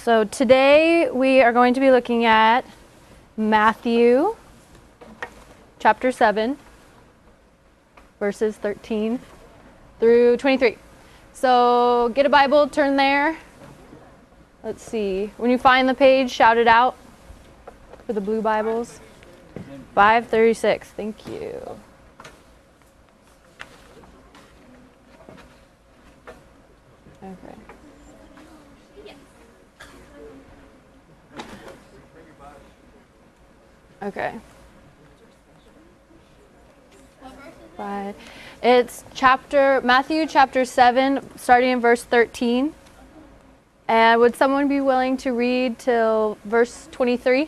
So today we are going to be looking at Matthew chapter 7, verses 13 through 23. So get a Bible, turn there. Let's see. When you find the page, shout it out for the blue Bibles. 536. Thank you. Okay. Okay. But it's Matthew chapter 7, starting in verse 13. And would someone be willing to read till verse 23?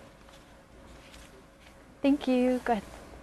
Thank you. Go ahead.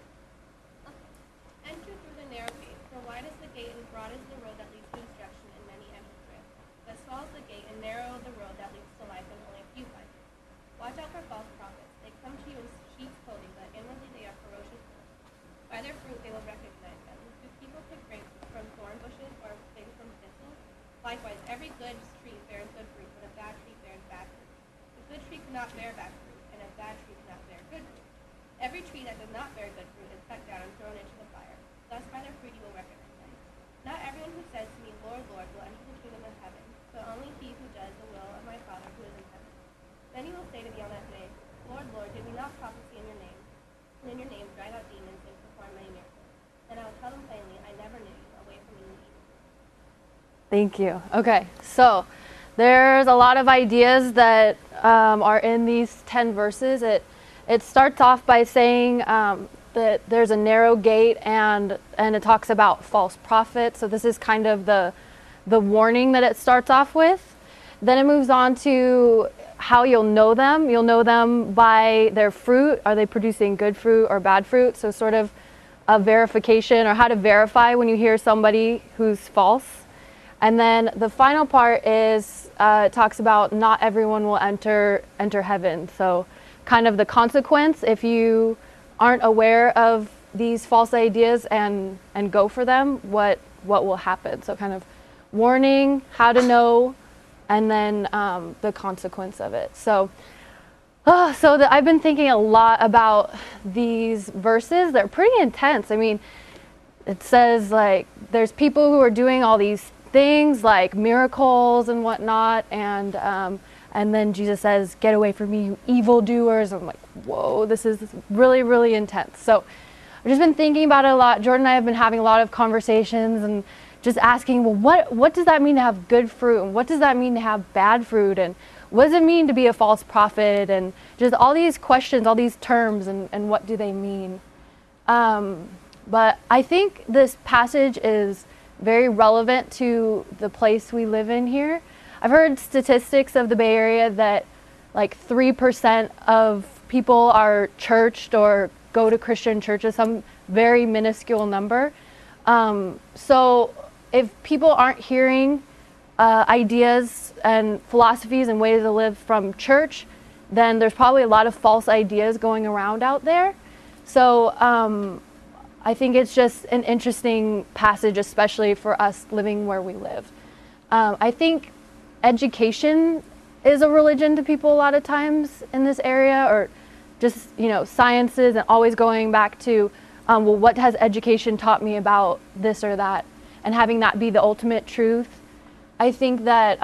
Enter through the narrow gate, for wide is the gate and broad is the road that leads to destruction, and many enter through it. But small is the gate and narrow the road that leads to life, and only a few find it. Watch out for false prophets. They come to you in sheep's clothing, but inwardly they are ferocious wolves. By their fruit they will recognize them. Do people pick grapes from thorn bushes or figs from thistles? Likewise, every good tree bears good fruit, but a bad tree bears bad fruit. A good tree cannot bear bad fruit, and a bad tree cannot bear good fruit. Every tree that does not bear good fruit is cut down and thrown into the fire. Thus by their fruit you will recognize them. Not everyone who says to me, Lord, Lord, will enter the kingdom of heaven, but only he who does the will of my Father who is in heaven. Then he will say to me on that day, Lord, Lord, did we not prophesy in your name? And in your name drive out demons and perform many miracles? Then I will tell them plainly, I never knew you. Away from me, you evil. Thank you. Okay, so there's a lot of ideas that are in these 10 verses. It starts off by saying that there's a narrow gate, and it talks about false prophets. So this is kind of the warning that it starts off with. Then it moves on to how you'll know them. You'll know them by their fruit. Are they producing good fruit or bad fruit? So sort of a verification, or how to verify when you hear somebody who's false. And then the final part is it talks about not everyone will enter heaven. So kind of the consequence if you aren't aware of these false ideas and go for them, what will happen. So kind of warning, how to know, and then the consequence of it. So I've been thinking a lot about these verses. They're pretty intense. I mean, it says like there's people who are doing all these things like miracles and whatnot, and then Jesus says, get away from me, you evildoers. I'm like, whoa, this is really, really intense. So I've just been thinking about it a lot. Jordan and I have been having a lot of conversations and just asking, well, what does that mean to have good fruit? And what does that mean to have bad fruit? And what does it mean to be a false prophet? And just all these questions, all these terms, and what do they mean? But I think this passage is very relevant to the place we live in here. I've heard statistics of the Bay Area that like 3% of people are churched or go to Christian churches, some very minuscule number. So if people aren't hearing ideas and philosophies and ways to live from church, then there's probably a lot of false ideas going around out there. So I think it's just an interesting passage, especially for us living where we live. I think education is a religion to people a lot of times in this area, or just, sciences, and always going back to, well, what has education taught me about this or that, and having that be the ultimate truth. I think that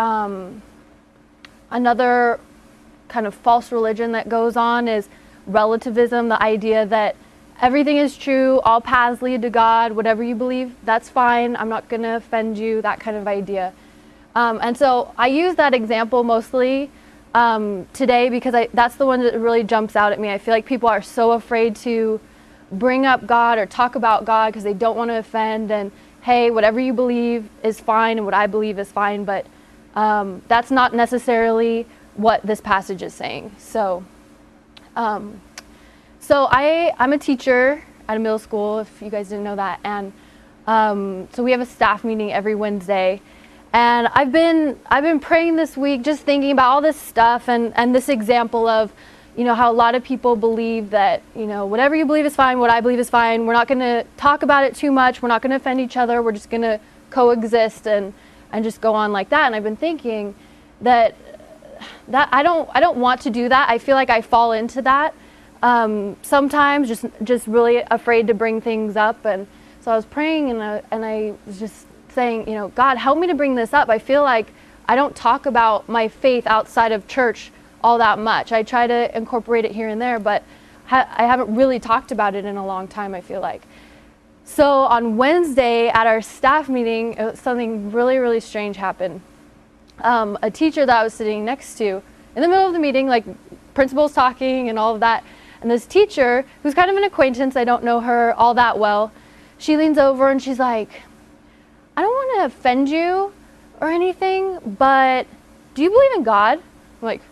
another kind of false religion that goes on is relativism, the idea that everything is true, all paths lead to God, whatever you believe, that's fine, I'm not going to offend you, that kind of idea. And so I use that example mostly today because that's the one that really jumps out at me. I feel like people are so afraid to bring up God or talk about God because they don't want to offend, and hey, whatever you believe is fine and what I believe is fine, but that's not necessarily what this passage is saying. So I'm a teacher at a middle school, if you guys didn't know that, and so we have a staff meeting every Wednesday. And I've been praying this week, just thinking about all this stuff and this example of, how a lot of people believe that, whatever you believe is fine, what I believe is fine. We're not going to talk about it too much. We're not going to offend each other. We're just going to coexist and just go on like that. And I've been thinking that that I don't want to do that. I feel like I fall into that sometimes, just really afraid to bring things up. And so I was praying, and I was just saying, you know, God, help me to bring this up. I feel like I don't talk about my faith outside of church all that much. I try to incorporate it here and there, but I haven't really talked about it in a long time, I feel like. So on Wednesday at our staff meeting, something really, really strange happened. A teacher that I was sitting next to, in the middle of the meeting, like principal's talking and all of that, and this teacher, who's kind of an acquaintance, I don't know her all that well, she leans over and she's like, I don't want to offend you or anything, but do you believe in God? I'm like,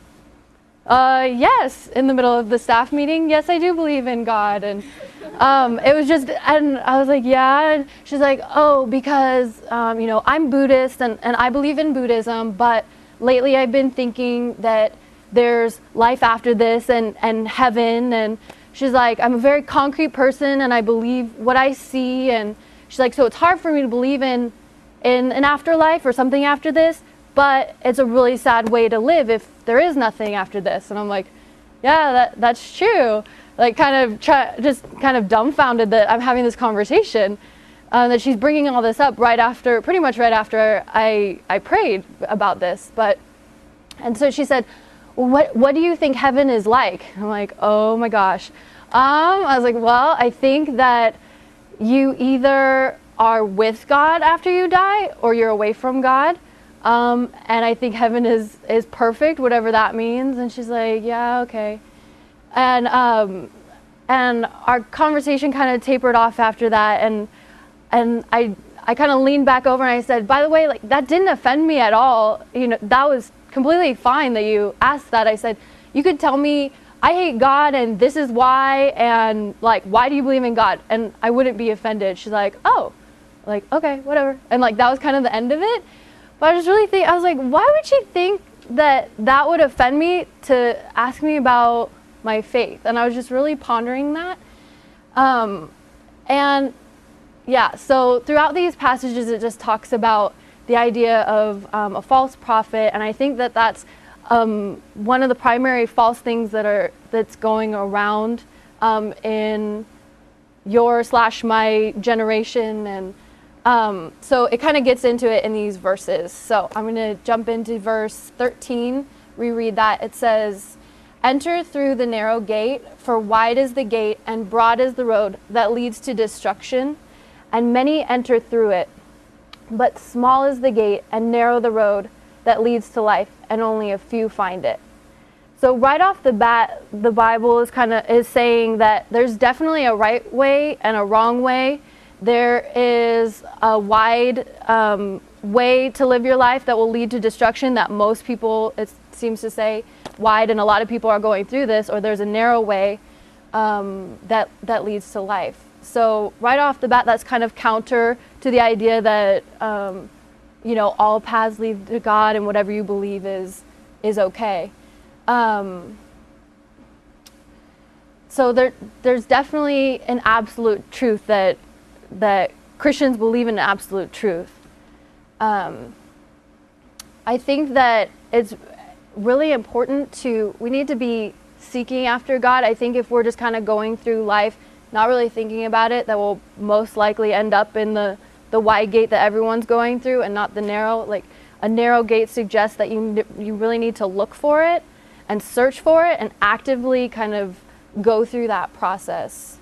yes, in the middle of the staff meeting, yes, I do believe in God. And it was just, and I was like, yeah. And she's like, oh, because, you know, I'm Buddhist and I believe in Buddhism, but lately I've been thinking that there's life after this and heaven. And she's like, I'm a very concrete person and I believe what I see. And she's like, so it's hard for me to believe in an afterlife or something after this, but it's a really sad way to live if there is nothing after this. And I'm like, yeah, that's true. Like just kind of dumbfounded that I'm having this conversation, that she's bringing all this up pretty much right after I prayed about this. And so she said, well, what do you think heaven is like? I'm like, oh my gosh. I was like, well, I think that you either are with God after you die or you're away from God. And I think heaven is perfect, whatever that means. And she's like, yeah, okay. And our conversation kind of tapered off after that. And I kind of leaned back over and I said, by the way, like that didn't offend me at all. You know, that was completely fine that you asked that. I said, you could tell me I hate God and this is why, and like, why do you believe in God? And I wouldn't be offended. She's like, oh, like, okay, whatever. And like, that was kind of the end of it. But I was really thinking, I was like, why would she think that would offend me to ask me about my faith? And I was just really pondering that. And yeah, so throughout these passages, it just talks about the idea of a false prophet. And I think that that's one of the primary false things that's going around in your/my generation. And so it kind of gets into it in these verses. So I'm going to jump into verse 13, reread that. It says, enter through the narrow gate, for wide is the gate and broad is the road that leads to destruction, and many enter through it. But small is the gate and narrow the road that leads to life, and only a few find it. So right off the bat, the Bible is saying that there's definitely a right way and a wrong way. There is a wide way to live your life that will lead to destruction that most people, it seems to say, wide, and a lot of people are going through this, or there's a narrow way that leads to life. So right off the bat, that's kind of counter to the idea that you know, all paths lead to God and whatever you believe is okay. So there's definitely an absolute truth that Christians believe in, absolute truth. I think that it's really important we need to be seeking after God. I think if we're just kind of going through life, not really thinking about it, that will most likely end up in the wide gate that everyone's going through and not the narrow. Like a narrow gate suggests that you really need to look for it and search for it and actively kind of go through that process.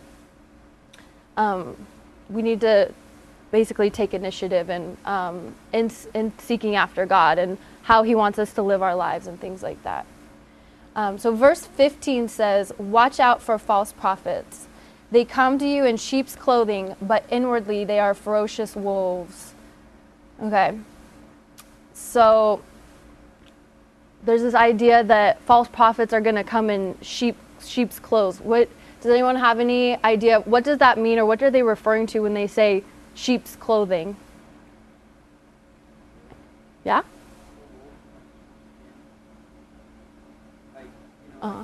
We need to basically take initiative in seeking after God and how he wants us to live our lives and things like that. So verse 15 says, watch out for false prophets. They come to you in sheep's clothing, but inwardly they are ferocious wolves. Okay. So there's this idea that false prophets are going to come in sheep's clothes. Does anyone have any idea? What does that mean, or what are they referring to when they say sheep's clothing? Yeah? Uh-huh.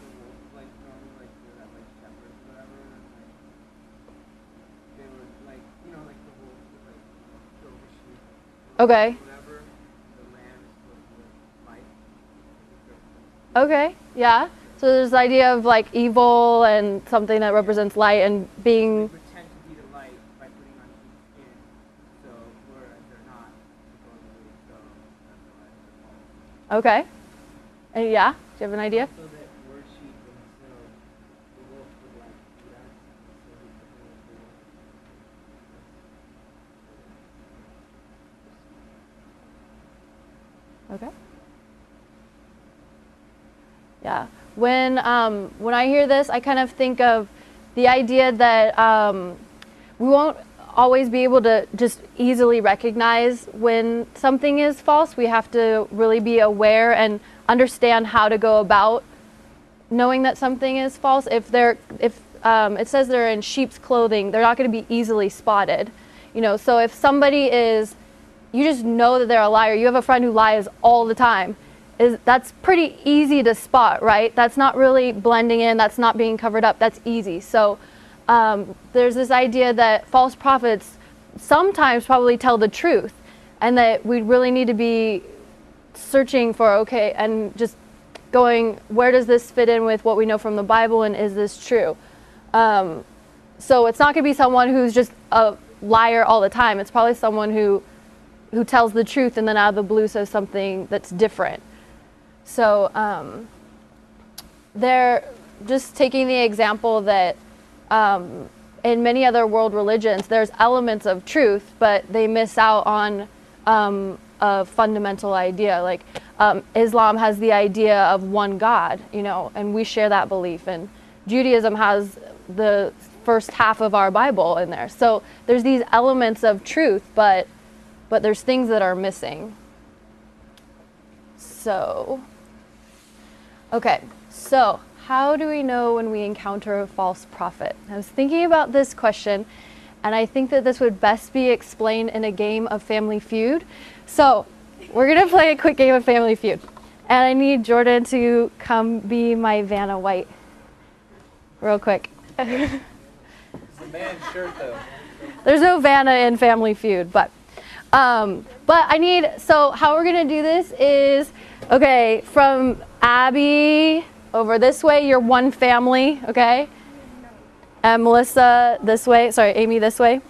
Okay. Okay, yeah. So there's the idea of like evil and something that represents light and being. They pretend to be the light by putting on sheep's skin, so whereas they're not supposedly, so that's why they're false. Okay. And yeah, do you have an idea? So that we're sheep and so the wolf would like eat us, so we could do what we want. Okay. Yeah. When I hear this, I kind of think of the idea that we won't always be able to just easily recognize when something is false. We have to really be aware and understand how to go about knowing that something is false. If it says they're in sheep's clothing, they're not going to be easily spotted. So if somebody is, you just know that they're a liar. You have a friend who lies all the time. That's pretty easy to spot, right? That's not really blending in. That's not being covered up. That's easy. So there's this idea that false prophets sometimes probably tell the truth, and that we really need to be searching for, okay, and just going, where does this fit in with what we know from the Bible, and is this true? So it's not going to be someone who's just a liar all the time. It's probably someone who tells the truth and then out of the blue says something that's different. So they're just taking the example that in many other world religions, there's elements of truth, but they miss out on a fundamental idea. Like Islam has the idea of one God, and we share that belief. And Judaism has the first half of our Bible in there. So there's these elements of truth, but there's things that are missing. So, okay, so how do we know when we encounter a false prophet? I was thinking about this question, and I think that this would best be explained in a game of Family Feud. So we're going to play a quick game of Family Feud. And I need Jordan to come be my Vanna White real quick. It's a man's shirt, though. There's no Vanna in Family Feud, but I need, so how we're going to do this is, okay, from Abby over this way, you're one family, okay? And Melissa this way, sorry, Amy this way.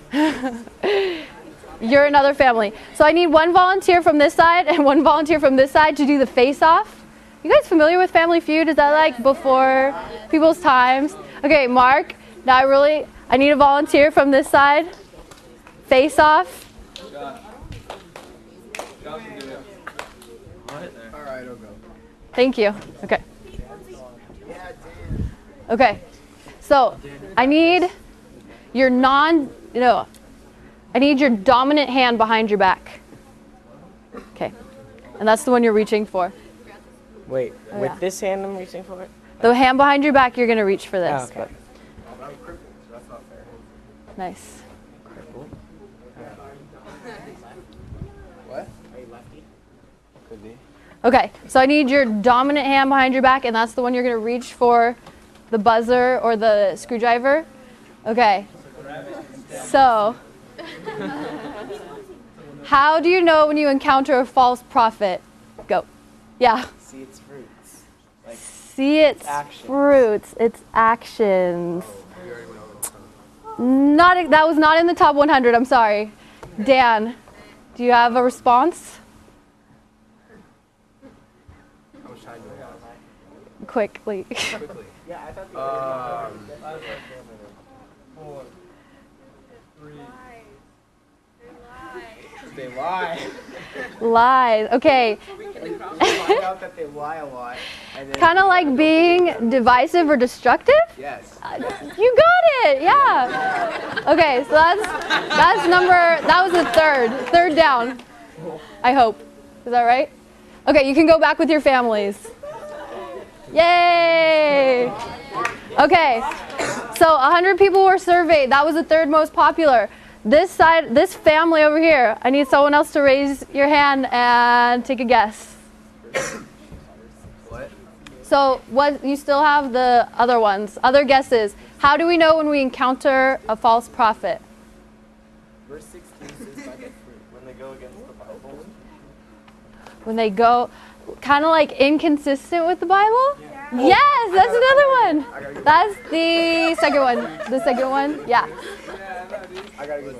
You're another family. So I need one volunteer from this side and one volunteer from this side to do the face-off. You guys familiar with Family Feud? Is that like before people's times? Okay, Mark, now I need a volunteer from this side. Face-off. All right, I'll go. Thank you. Okay. Okay. So I need your I need your dominant hand behind your back. Okay. And that's the one you're reaching for. Wait, with this hand I'm reaching for it? The hand behind your back, you're going to reach for this. Oh, okay. I'm crippled, so that's not fair. Nice. What? Are you lefty? Could be. Okay, so I need your dominant hand behind your back, and that's the one you're going to reach for the buzzer or the screwdriver. Okay. So, how do you know when you encounter a false prophet? Go. Yeah. See its fruits. Like, See its actions. fruits, its actions. That was not in the top 100, I'm sorry. Dan, do you have a response? How much time do we have? Quickly. Quickly. yeah, I thought 4, 3. They lie. Lies. Okay. we can find out that they lie a lot. Kind of like being divisive or destructive? Yes. You got it. Yeah. Okay, so that was the third down. I hope. Is that right? Okay, you can go back with your families. Yay! Okay, so 100 people were surveyed. That was the third most popular. This family over here, I need someone else to raise your hand and take a guess. What? So you still have the other ones. Other guesses. How do we know when we encounter a false prophet? Verse 16 says by their fruit. When they go against the Bible. When they go, kind of like inconsistent with the Bible? Yes, that's another one. That's the second one. The second one? Yeah. I gotta go.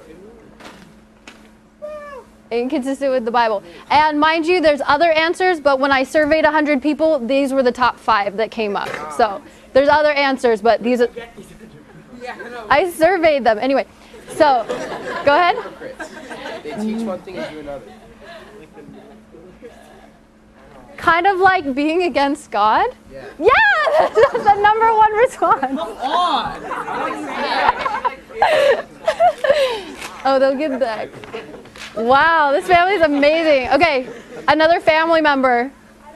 Inconsistent with the Bible. And mind you, there's other answers, but when I surveyed 100 people, these were the top 5 that came up. So there's other answers, but these are... I surveyed them. Anyway, so go ahead. They teach one thing and do another. Kind of like being against God? Yeah. Yeah, that's the number 1 response. Oh, they'll get that. Wow, this family's amazing. Okay, another family member.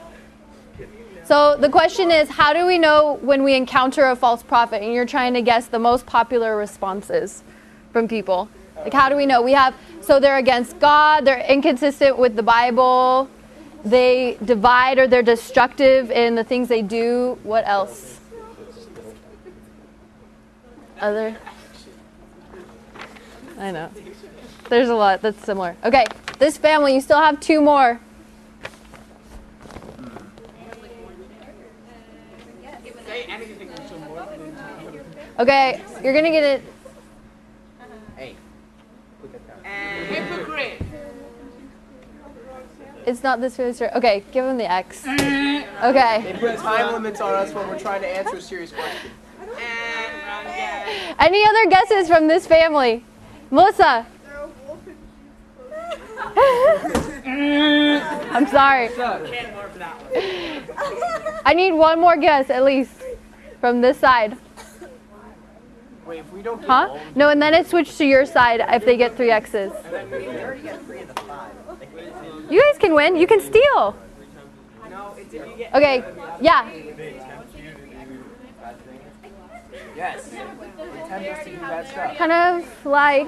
So the question is, how do we know when we encounter a false prophet? And you're trying to guess the most popular responses from people. Like, how do we know? We have, so they're against God, they're inconsistent with the Bible, they divide or they're destructive in the things they do. What else? Other? I know. There's a lot that's similar. Okay, this family, you still have 2 more. Okay, you're gonna get it. Hey. Look at that. Hypocrite. It's not this really straight. Okay, give him the X. They Okay. put time limits on us when we're trying to answer a serious question. Any other guesses from this family? Melissa. I'm sorry. I need one more guess at least from this side. Wait, if we don't get Huh? No, and then it switched to your side if they get 3 X's. we already got 3 of the 5. You guys can win. You can steal. No, it's if you get. Okay. Yeah. Yes. They tempt us to do bad stuff. Kind of like.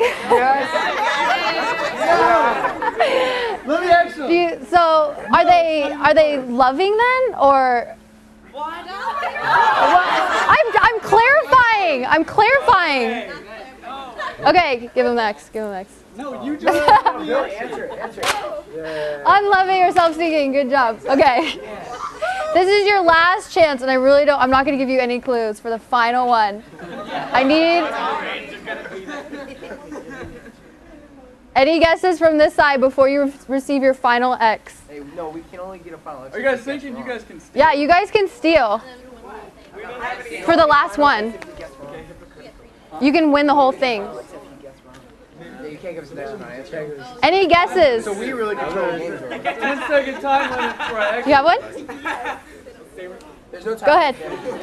Let me ask you. So are they loving then or? I'm clarifying. I'm clarifying. Okay, give him X. Give him X. No, you just. Answer it. Unloving or self-seeking. Good job. Okay. This is your last chance, and I'm not going to give you any clues for the final one. I need. Any guesses from this side before you receive your final X? Hey, no, we can only get a final. Are you guys thinking you guys can steal? Yeah, you guys can steal for the last one. You can win the whole thing. Yeah, you can't give us an extra answer. Any guesses? So we really control the games right now. 10 second time limit for an extra. You have one? There's no time. Go ahead.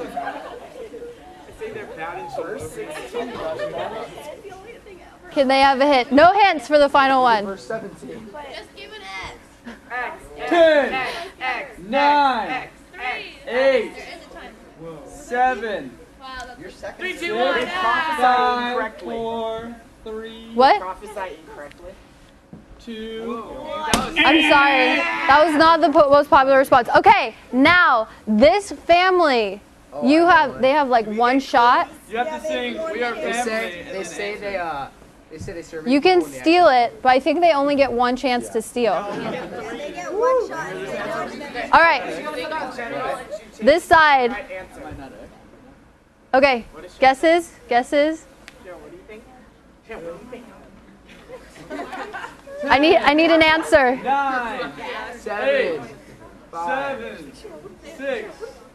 Can they have a hit? No hints for the final one. Verse 17. Just give an X. 10, X. 9, 8, There is a time. 7, Wow, that's Your second. 3, 2, 1. 5, 4, 3, What? Prophesy incorrectly. 2. I'm sorry. That was not the most popular response. Okay, now this family, they have like 1 shot. You have to sing "We Are They Family." say and then they say they serve. You can steal it, but I think they only get 1 chance to steal. They get 1 shot. All right, this side. Okay, guesses? I need an answer. 9, 7. 7, 6.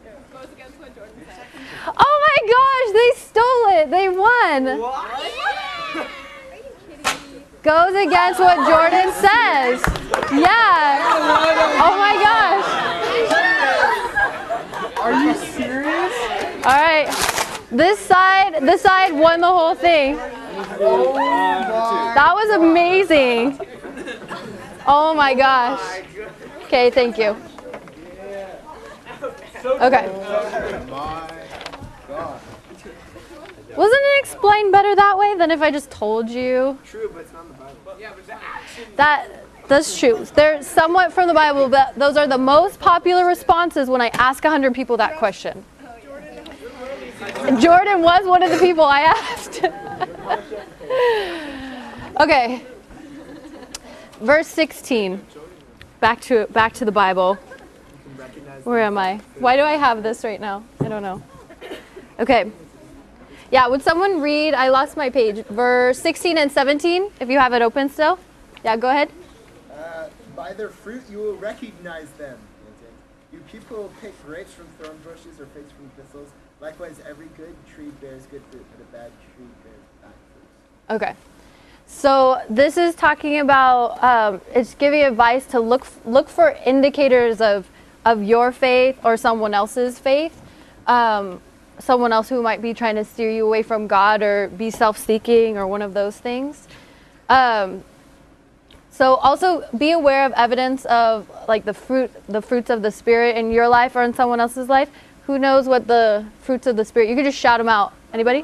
Oh my gosh, they stole it. They won. Goes against what Jordan says. Yeah. Oh my gosh. Are you serious? All right. This side won the whole thing. That was amazing. Oh my gosh. Okay, thank you. Okay. Wasn't it explained better that way than if I just told you? True, but it's not in the Bible. Yeah, but the action. That's true. They're somewhat from the Bible, but those are the most popular responses when I ask 100 people that question. Jordan was one of the people I asked. Okay. Verse 16. Back to the Bible. Where am I? Why do I have this right now? I don't know. Okay. Yeah, would someone read, I lost my page, verse 16 and 17, if you have it open still? Yeah, go ahead. By their fruit you will recognize them. Do people pick grapes from thorn bushes or figs from thistles? Likewise, every good tree bears good fruit, but a bad tree bears bad fruit. Okay. So this is talking about, it's giving advice to look for indicators of your faith or someone else's faith. Someone else who might be trying to steer you away from God or be self-seeking or one of those things. So also be aware of evidence of like the fruits of the Spirit in your life or in someone else's life. Who knows what the fruits of the Spirit? You can just shout them out. Anybody?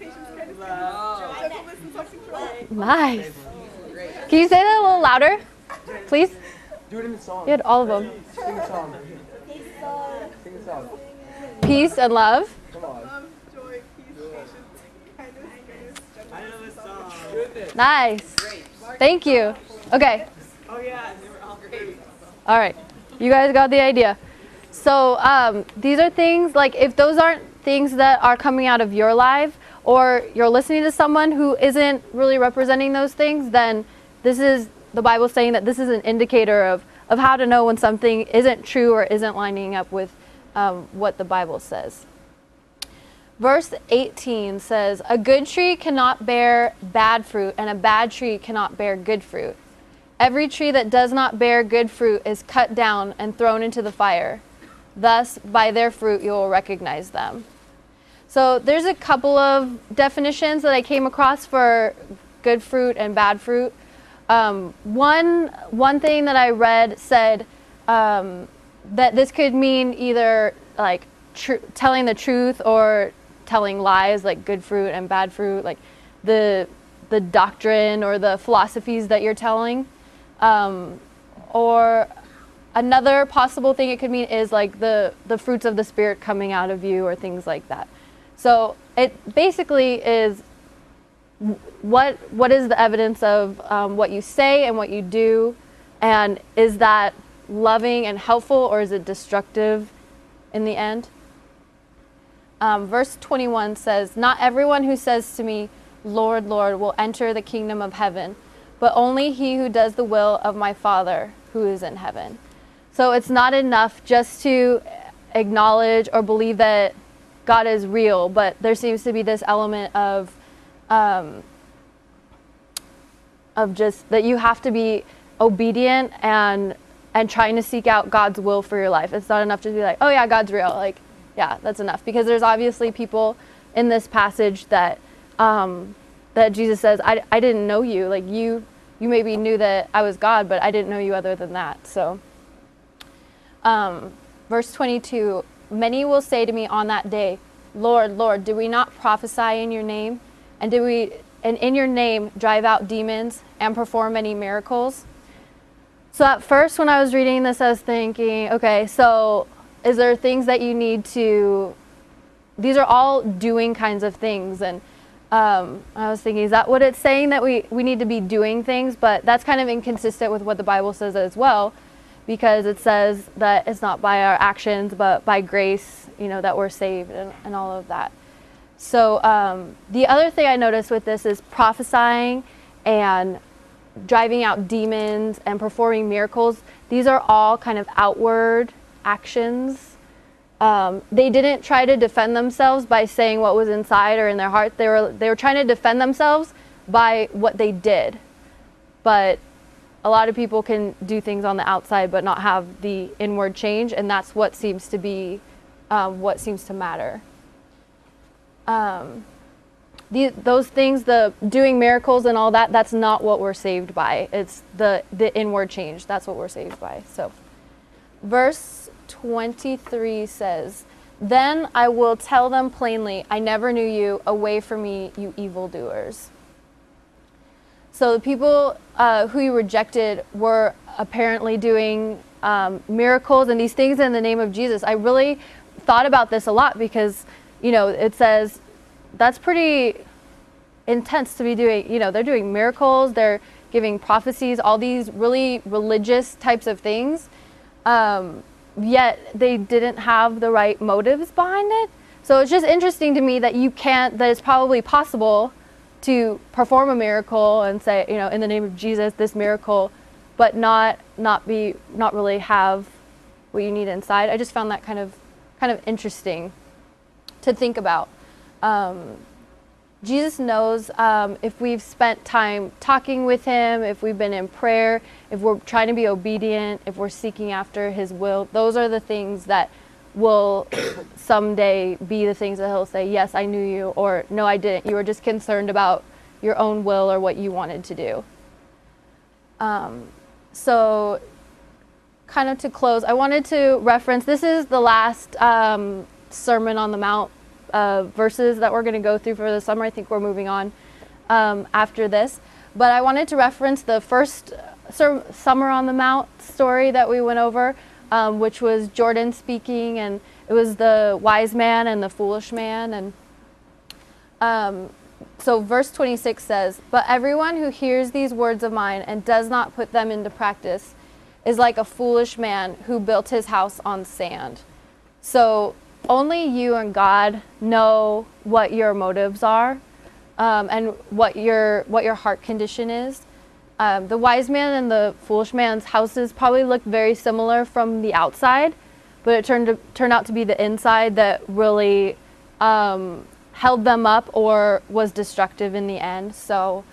Nice. Can you say that a little louder, please? Do it in the song. You had all of them. Sing a song. Sing a song. Peace and love. Come on. Joy, peace, patience, kindness, goodness, I know this song. Nice. Thank you. Okay. Oh yeah, they were all great. All right. You guys got the idea. So these are things like if those aren't things that are coming out of your life or you're listening to someone who isn't really representing those things, then this is the Bible saying that this is an indicator of how to know when something isn't true or isn't lining up with what the Bible says. Verse 18 says, "A good tree cannot bear bad fruit, and a bad tree cannot bear good fruit. Every tree that does not bear good fruit is cut down and thrown into the fire. Thus, by their fruit you will recognize them." So there's a couple of definitions that I came across for good fruit and bad fruit. One thing that I read said that this could mean either like telling the truth or telling lies, like good fruit and bad fruit, like the doctrine or the philosophies that you're telling. Or another possible thing it could mean is like the fruits of the Spirit coming out of you or things like that. So it basically is what is the evidence of what you say and what you do, and is that loving and helpful or is it destructive in the end? Verse 21 says, "Not everyone who says to me, 'Lord, Lord,' will enter the kingdom of heaven, but only he who does the will of my Father who is in heaven." So it's not enough just to acknowledge or believe that God is real, but there seems to be this element of just that you have to be obedient and trying to seek out God's will for your life. It's not enough to be like, oh yeah, God's real. Like, yeah, that's enough. Because there's obviously people in this passage that that Jesus says, I didn't know you. Like you maybe knew that I was God, but I didn't know you other than that. So verse 22, "Many will say to me on that day, 'Lord, Lord, did we not prophesy in your name? And in your name drive out demons and perform many miracles?'" So at first when I was reading this, I was thinking, okay, so is there things that you need to, these are all doing kinds of things. And I was thinking, is that what it's saying, that we need to be doing things? But that's kind of inconsistent with what the Bible says as well, because it says that it's not by our actions, but by grace, that we're saved and all of that. So the other thing I noticed with this is prophesying and driving out demons and performing miracles. These are all kind of outward actions. They didn't try to defend themselves by saying what was inside or in their heart. They were trying to defend themselves by what they did. But a lot of people can do things on the outside but not have the inward change, and that's what seems to be what seems to matter. Those things, the doing miracles and all that, that's not what we're saved by. It's the inward change. That's what we're saved by. So verse 23 says, "Then I will tell them plainly, I never knew you. Away from me, you evildoers." So the people who you rejected were apparently doing miracles and these things in the name of Jesus. I really thought about this a lot because, it says that's pretty intense to be doing. They're doing miracles, they're giving prophecies, all these really religious types of things. yet they didn't have the right motives behind it. So it's just interesting to me that that it's probably possible to perform a miracle and say, you know, in the name of Jesus, this miracle, but not really have what you need inside. I just found that kind of interesting to think about. Jesus knows if we've spent time talking with him, if we've been in prayer, if we're trying to be obedient, if we're seeking after his will. Those are the things that will someday be the things that he'll say, yes, I knew you, or no, I didn't. You were just concerned about your own will or what you wanted to do. So kind of to close, I wanted to reference, this is the last Sermon on the Mount verses that we're going to go through for the summer. I think we're moving on after this. But I wanted to reference the first Summer on the Mount story that we went over, which was Jordan speaking, and it was the wise man and the foolish man. And so verse 26 says, "But everyone who hears these words of mine and does not put them into practice is like a foolish man who built his house on sand." So only you and God know what your motives are, and what your heart condition is. The wise man and the foolish man's houses probably looked very similar from the outside, but it turned out to be the inside that really held them up or was destructive in the end. So,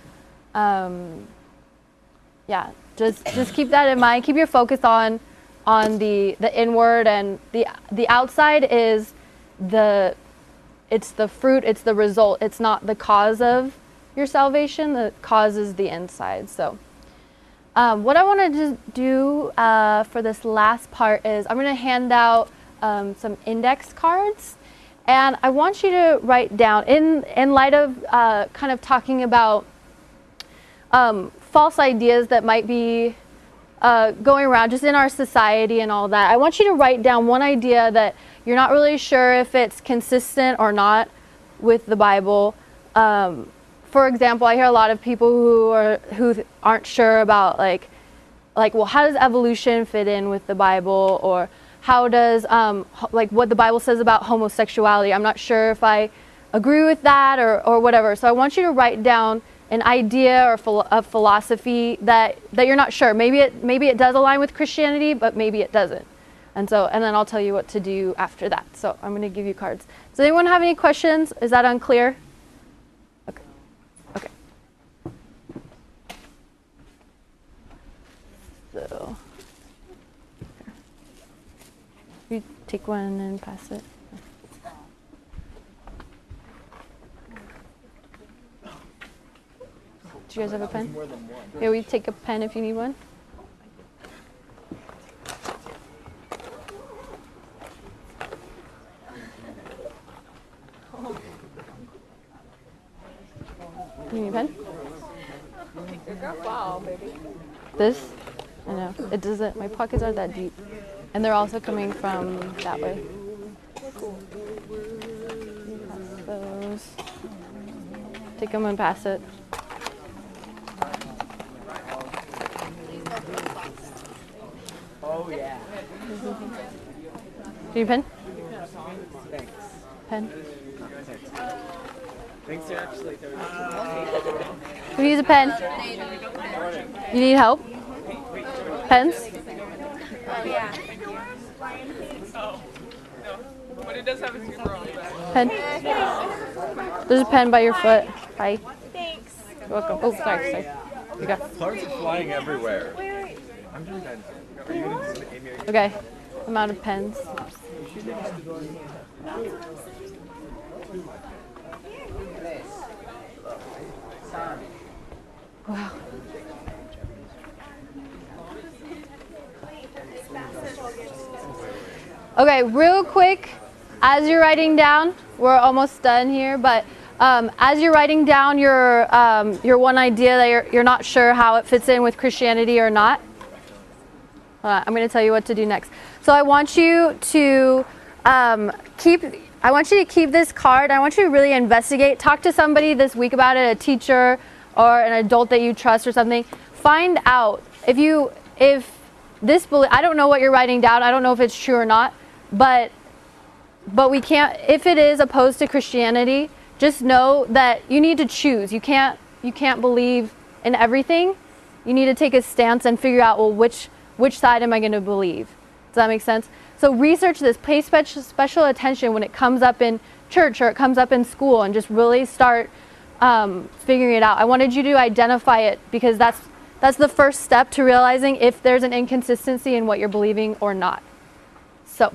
yeah, just keep that in mind. Keep your focus on the inward, and the outside is it's the fruit, it's the result. It's not the cause of your salvation. The cause is the inside. So what I want to do for this last part is I'm going to hand out some index cards, and I want you to write down, in light of kind of talking about false ideas that might be going around just in our society and all that. I want you to write down one idea that you're not really sure if it's consistent or not with the Bible. For example, I hear a lot of people who aren't sure about like, well, how does evolution fit in with the Bible, or how does like what the Bible says about homosexuality? I'm not sure if I agree with that or whatever. So I want you to write down an idea or a philosophy that you're not sure. Maybe it does align with Christianity, but maybe it doesn't. And then I'll tell you what to do after that. So I'm going to give you cards. Does anyone have any questions? Is that unclear? Okay. So you take one and pass it. Do you guys have a pen? Yeah, we take a pen if you need one. You need a pen? Wow, baby. This? I know. It doesn't, my pockets aren't that deep. And they're also coming from that way. Pass those. Take them and pass it. Oh yeah. Do you need a pen? Thanks. Pen? Thanks to actually. Who needs a pen? You need help? Pens? Yeah. But it does have a zebra on the back. Pen? There's a pen by your foot. Bye. Thanks. You're welcome. Oh, sorry. You go. Cards are flying everywhere. I'm doing that. Are you gonna do Amy? Okay. I'm out of pens. Wow. Okay, real quick, as you're writing down, we're almost done here, but as you're writing down your one idea that you're not sure how it fits in with Christianity or not, I'm going to tell you what to do next. So I want you to keep this card. I want you to really investigate. Talk to somebody this week about it, a teacher or an adult that you trust or something. Find out if this belief, I don't know what you're writing down. I don't know if it's true or not, but we can't, if it is opposed to Christianity, just know that you need to choose. You can't believe in everything. You need to take a stance and figure out, well, which side am I going to believe? Does that make sense? So research this, pay special attention when it comes up in church or it comes up in school, and just really start figuring it out. I wanted you to identify it because that's the first step to realizing if there's an inconsistency in what you're believing or not. So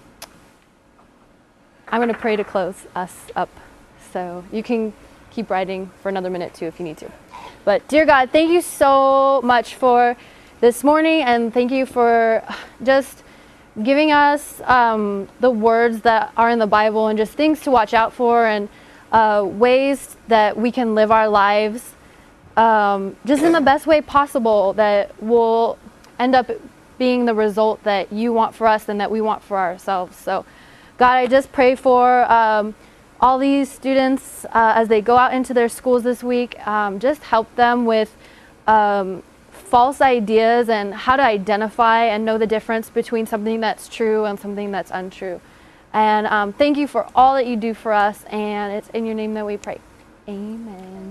I'm going to pray to close us up. So you can keep writing for another minute too if you need to. But dear God, thank you so much for this morning, and thank you for just giving us the words that are in the Bible and just things to watch out for, and ways that we can live our lives just in the best way possible that will end up being the result that you want for us and that we want for ourselves. So God, I just pray for all these students as they go out into their schools this week. Just help them with false ideas and how to identify and know the difference between something that's true and something that's untrue. And thank you for all that you do for us, and it's in your name that we pray. Amen.